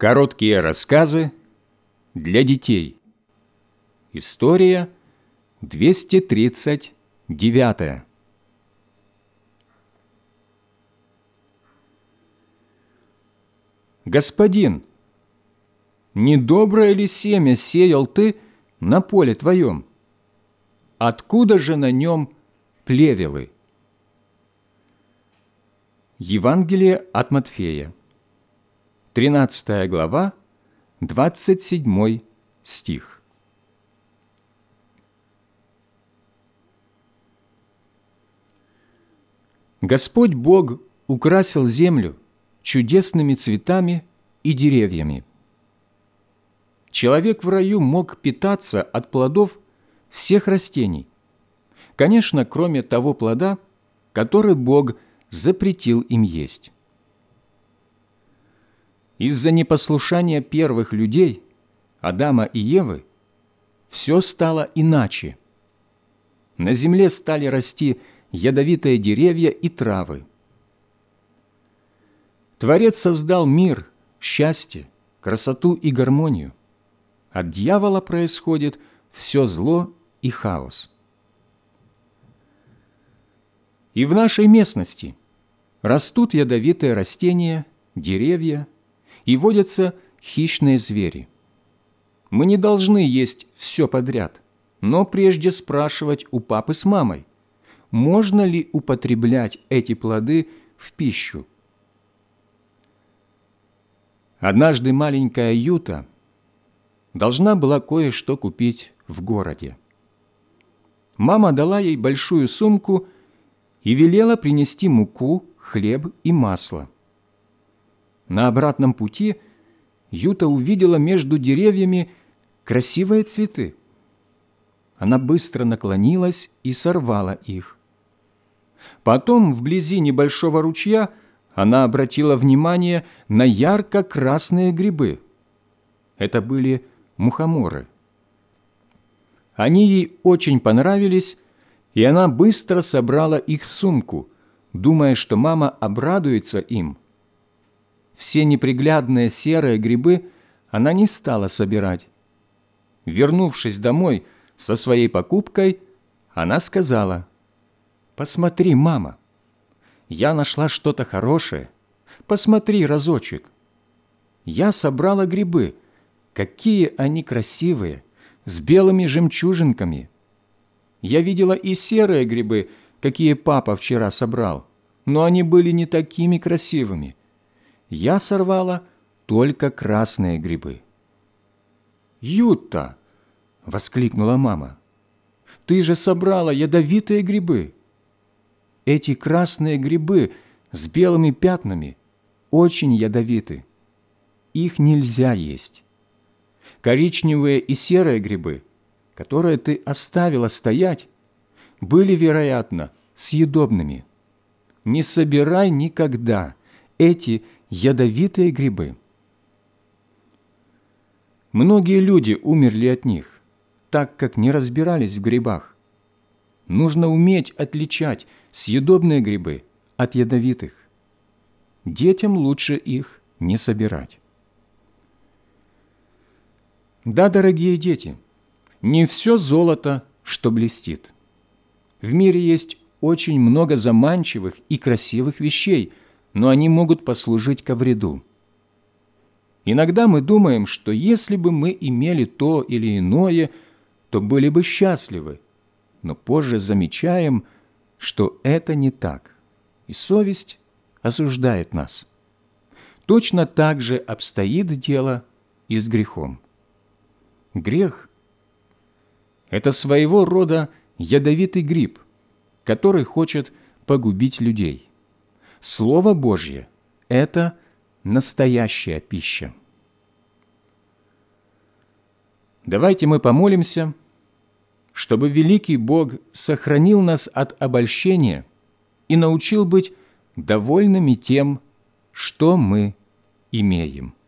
Короткие рассказы для детей. История 239. Господин, не доброе ли семя сеял ты на поле твоем? Откуда же на нем плевелы? Евангелие от Матфея, 13 глава, 27 стих. Господь Бог украсил землю чудесными цветами и деревьями. Человек в раю мог питаться от плодов всех растений, конечно, кроме того плода, который Бог запретил им есть. Из-за непослушания первых людей, Адама и Евы, все стало иначе. На земле стали расти ядовитые деревья и травы. Творец создал мир, счастье, красоту и гармонию. От дьявола происходит все зло и хаос. И в нашей местности растут ядовитые растения, деревья, и водятся хищные звери. Мы не должны есть все подряд, но прежде спрашивать у папы с мамой, можно ли употреблять эти плоды в пищу. Однажды маленькая Юта должна была кое-что купить в городе. Мама дала ей большую сумку и велела принести муку, хлеб и масло. На обратном пути Юта увидела между деревьями красивые цветы. Она быстро наклонилась и сорвала их. Потом, вблизи небольшого ручья, она обратила внимание на ярко-красные грибы. Это были мухоморы. Они ей очень понравились, и она быстро собрала их в сумку, думая, что мама обрадуется им. Все неприглядные серые грибы она не стала собирать. Вернувшись домой со своей покупкой, она сказала: «Посмотри, мама, я нашла что-то хорошее. Посмотри разочек. Я собрала грибы. Какие они красивые, с белыми жемчужинками. Я видела и серые грибы, какие папа вчера собрал, но они были не такими красивыми. Я сорвала только красные грибы». «Юта!» — воскликнула мама. «Ты же собрала ядовитые грибы. Эти красные грибы с белыми пятнами очень ядовиты. Их нельзя есть. Коричневые и серые грибы, которые ты оставила стоять, были, вероятно, съедобными. Не собирай никогда эти ядовитые грибы». Многие люди умерли от них, так как не разбирались в грибах. Нужно уметь отличать съедобные грибы от ядовитых. Детям лучше их не собирать. Да, дорогие дети, не все золото, что блестит. В мире есть очень много заманчивых и красивых вещей, но они могут послужить ко вреду. Иногда мы думаем, что если бы мы имели то или иное, то были бы счастливы, но позже замечаем, что это не так, и совесть осуждает нас. Точно так же обстоит дело и с грехом. Грех – это своего рода ядовитый гриб, который хочет погубить людей. Слово Божье – это настоящая пища. Давайте мы помолимся, чтобы великий Бог сохранил нас от обольщения и научил быть довольными тем, что мы имеем.